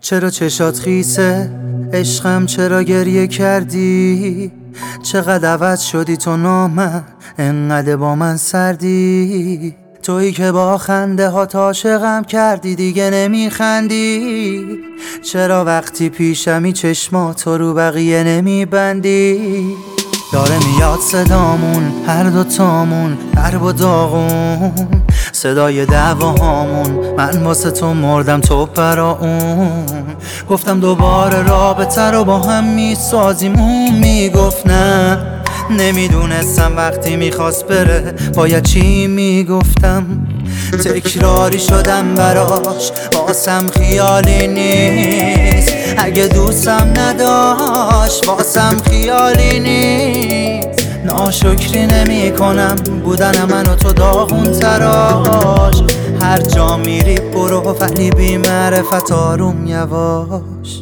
چرا چشات خیسه عشقم، چرا گریه کردی؟ چقدر عوض شدی تو نامم، انقدر با من سردی. تویی که با خنده ها عاشقم کردی، دیگه نمیخندی. چرا وقتی پیشمی چشماتو رو بقیه نمیبندی؟ داره میاد صدامون هر دوتامون درب و داغون، صدای دعواهامون، من واسه تو مردم تو برا اون. گفتم دوباره رابطه رو با هم میسازیم، اون میگفت نه. نمیدونستم وقتی میخواست بره باید چی میگفتم. تکراری شدم براش، واسم خیالی نیست. اگه دوستم نداشت واسم خیالی نیست. ناشکری نمی کنم بودن من و تو داغون تراش. هر جا میری برو ولی بی معرفت، آروم یواش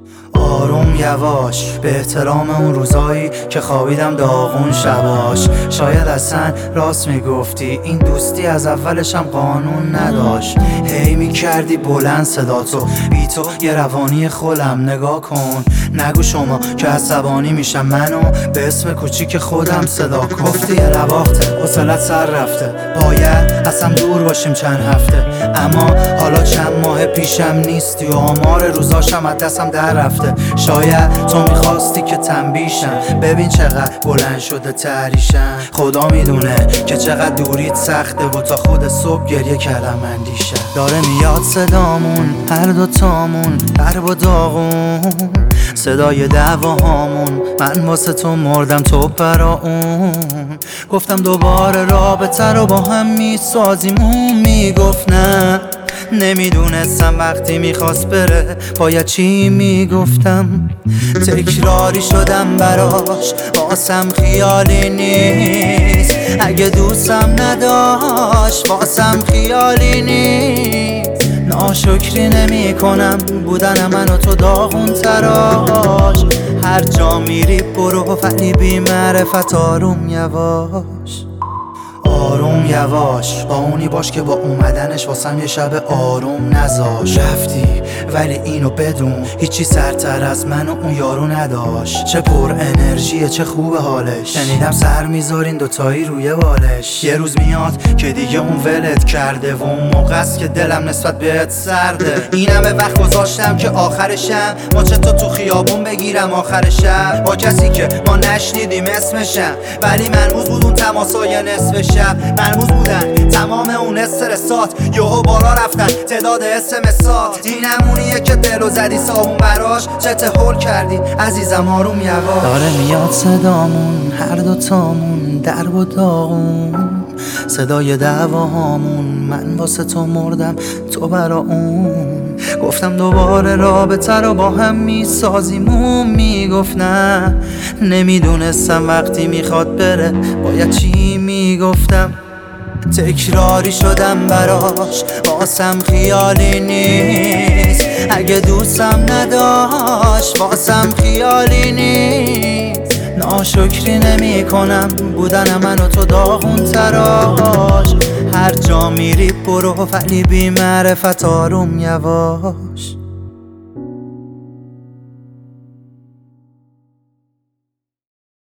آروم یواش. به احترام اون روزایی که خوابیدم داغون شباش. شاید اصلا راست میگفتی، این دوستی از اولشم قانون نداشت. هی میکردی بلند صداتو، بی تو یه روانی خولم. نگاه کن نگو شما که عصبانی میشم، منو به اسم کوچیک خودم صدا کن. گفتی یه نواخته حوصلت سر رفته، باید اصلا دور باشیم چند هفته. اما حالا چند ماه پیشم نیستی و آمار روزاشم از دستم در رفته. شاید تو میخواستی که تنبیشم، ببین چقدر بلند شده تحریشم. خدا میدونه که چقدر دوریت سخته و تا خود صبح گریه کردم اندیشه. داره میاد صدامون هر دوتامون درب و داغون، صدای دعواهامون، من واسه تو مردم تو برا اون. گفتم دوباره رابطه رو با هم میسازیم، اون میگفت نه. نمیدونستم وقتی میخواست بره باید چی میگفتم. تکراری شدم براش، واسم خیالی نیست. اگه دوستم نداشت واسم خیالی نیست. ناشکری نمی کنم بودن من و تو داغون تراش. هر جا میری برو ولی بی معرفت، آروم یواش آروم یواش. با اونی باش که با اومدنش واسم یه شب آروم نذاش. رفتی ولی اینو بدون، هیچی سرتر از من و اون یارو نداشت. چه پر انرژیه چه خوب حالش، شنیدم سر میذارین دوتایی روی بالش. یه روز میاد که دیگه اون ولت کرده و اون موقع است که دلم نسبت بهت سرده. این همه وقت گذاشتم که آخرشم ماچه تو خیابون بگیرم آخر شب، با کسی که ما نشنیدیم اسمشم. ولی ملموس بود اون تماسای نصف شب، ملموس بودن تمام اون استرسات. یهو بالا رفتن تعداد اسمسات. این همونیه که دلو زدی صابون براش. چه هول کردی عزیزم آروم یواش. داره میاد صدامون هر دوتامون درب و داغون، صدای دعواهامون، من واسه تو مردم تو برا اون. گفتم دوباره رابطه رو با هم میسازیم، اون میگفت نه. نمیدونستم وقتی میخواد بره باید چی میگفتم. تکراری شدم براش، واسم خیالی نیست. اگه دوستم نداشت واسم خیالی نیست. ناشکری نمی کنم بودن من و تو داغون تراش. هر جا میری برو ولی بی معرفت، آروم یواش